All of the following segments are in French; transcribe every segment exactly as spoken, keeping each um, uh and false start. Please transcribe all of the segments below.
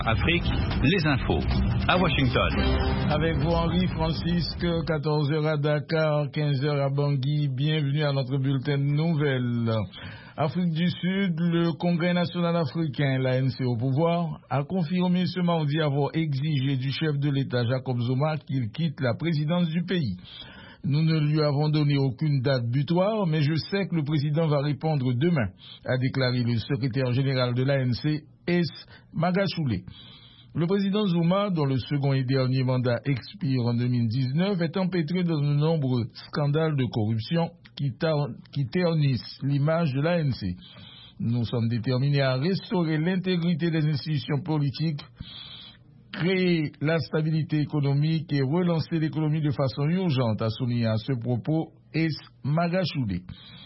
Afrique, les infos, à Washington. Avec vous Henri Francisque, quatorze heures à Dakar, quinze heures à Bangui. Bienvenue à notre bulletin de nouvelles. Afrique du Sud, le Congrès national africain, l'A N C au pouvoir, a confirmé ce mardi avoir exigé du chef de l'État Jacob Zuma qu'il quitte la présidence du pays. Nous ne lui avons donné aucune date butoir, mais je sais que le président va répondre demain, a déclaré le secrétaire général de l'A N C, S. Magashule. Le président Zuma, dont le second et dernier mandat expire en deux mille dix-neuf, est empêtré dans de nombreux scandales de corruption qui, qui ternissent l'image de l'A N C. Nous sommes déterminés à restaurer l'intégrité des institutions politiques, créer la stabilité économique et relancer l'économie de façon urgente, a souligné à ce propos S. Magashule.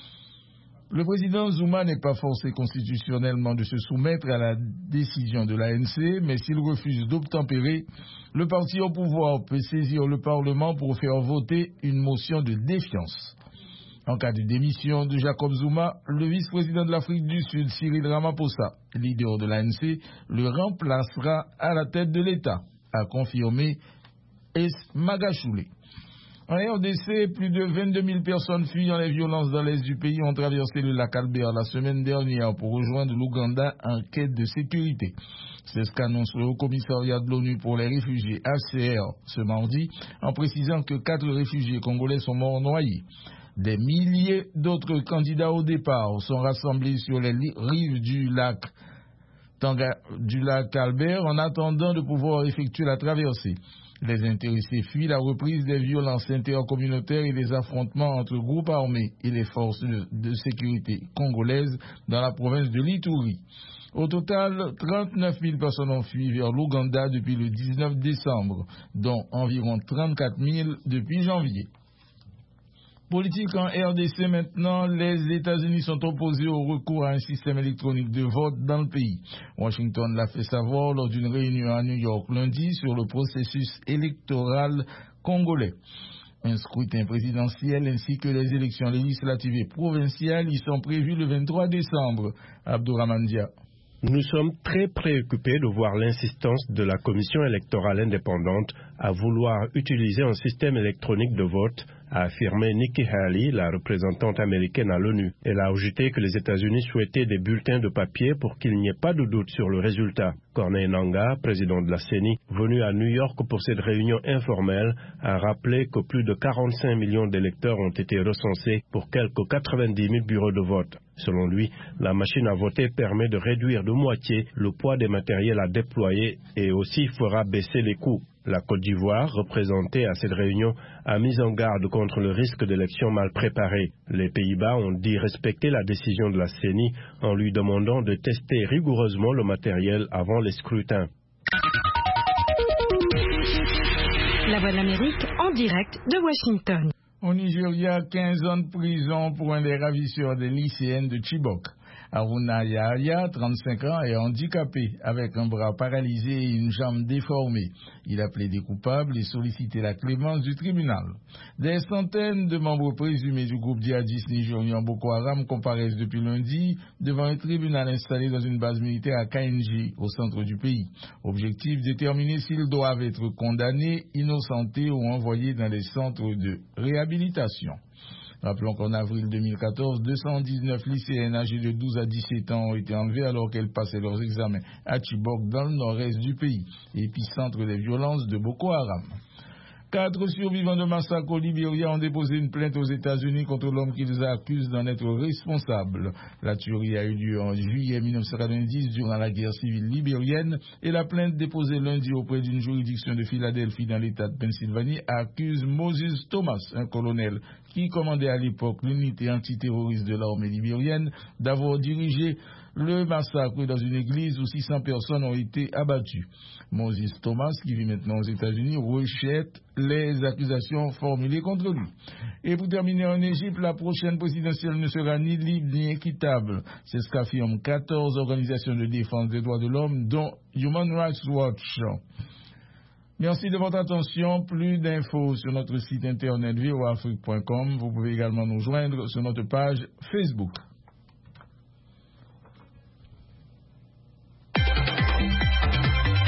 Le président Zuma n'est pas forcé constitutionnellement de se soumettre à la décision de l'A N C, mais s'il refuse d'obtempérer, le parti au pouvoir peut saisir le Parlement pour faire voter une motion de défiance. En cas de démission de Jacob Zuma, le vice-président de l'Afrique du Sud, Cyril Ramaphosa, leader de l'A N C, le remplacera à la tête de l'État, a confirmé S. Magashule. En R D C, plus de vingt-deux mille personnes fuyant les violences dans l'est du pays ont traversé le lac Albert la semaine dernière pour rejoindre l'Ouganda en quête de sécurité. C'est ce qu'annonce le Haut-Commissariat de l'ONU pour les réfugiés H C R ce mardi, en précisant que quatre réfugiés congolais sont morts noyés. Des milliers d'autres candidats au départ sont rassemblés sur les rives du lac, Tanga, du lac Albert en attendant de pouvoir effectuer la traversée. Les intéressés fuient la reprise des violences intercommunautaires et des affrontements entre groupes armés et les forces de, de sécurité congolaises dans la province de l'Ituri. Au total, trente-neuf mille personnes ont fui vers l'Ouganda depuis le dix-neuf décembre, dont environ trente-quatre mille depuis janvier. Politique en R D C maintenant, les États-Unis sont opposés au recours à un système électronique de vote dans le pays. Washington l'a fait savoir lors d'une réunion à New York lundi sur le processus électoral congolais. Un scrutin présidentiel ainsi que les élections législatives et provinciales y sont prévues le vingt-trois décembre. Abdourahmane Dia. Nous sommes très préoccupés de voir l'insistance de la Commission électorale indépendante à vouloir utiliser un système électronique de vote, a affirmé Nikki Haley, la représentante américaine à l'ONU. Elle a ajouté que les États-Unis souhaitaient des bulletins de papier pour qu'il n'y ait pas de doute sur le résultat. Corneille Nangaa, président de la C E N I, venu à New York pour cette réunion informelle, a rappelé que plus de quarante-cinq millions d'électeurs ont été recensés pour quelques quatre-vingt-dix mille bureaux de vote. Selon lui, la machine à voter permet de réduire de moitié le poids des matériels à déployer et aussi fera baisser les coûts. La Côte d'Ivoire, représentée à cette réunion, a mis en garde contre le risque d'élections mal préparées. Les Pays-Bas ont dit respecter la décision de la C E N I en lui demandant de tester rigoureusement le matériel avant les scrutins. La Voix de l'Amérique en direct de Washington. Au Nigeria, quinze ans de prison pour un des ravisseurs des lycéennes de Chibok. Haruna Yahya, trente-cinq ans, est handicapé avec un bras paralysé et une jambe déformée. Il a plaidé coupable et sollicité la clémence du tribunal. Des centaines de membres présumés du groupe djihadiste nigérien Boko Haram comparaissent depuis lundi devant un tribunal installé dans une base militaire à Kainji, au centre du pays. Objectif, déterminer s'ils doivent être condamnés, innocentés ou envoyés dans les centres de réhabilitation. Rappelons qu'en avril deux mille quatorze, deux cent dix-neuf lycéennes âgées de douze à dix-sept ans ont été enlevées alors qu'elles passaient leurs examens à Chibok dans le nord-est du pays, épicentre des violences de Boko Haram. Quatre survivants de massacre au Libéria ont déposé une plainte aux États-Unis contre l'homme qu'ils accusent d'en être responsable. La tuerie a eu lieu en juillet mille neuf cent quatre-vingt-dix durant la guerre civile libérienne et la plainte déposée lundi auprès d'une juridiction de Philadelphie dans l'État de Pennsylvanie accuse Moses Thomas, un colonel qui commandait à l'époque l'unité antiterroriste de l'armée libérienne, d'avoir dirigé le massacre dans une église où six cents personnes ont été abattues. Moses Thomas, qui vit maintenant aux États-Unis, rejette les accusations formulées contre lui. Et pour terminer, en Égypte, la prochaine présidentielle ne sera ni libre ni équitable. C'est ce qu'affirment quatorze organisations de défense des droits de l'homme, dont Human Rights Watch. Merci de votre attention. Plus d'infos sur notre site internet v o afrique point com. Vous pouvez également nous joindre sur notre page Facebook.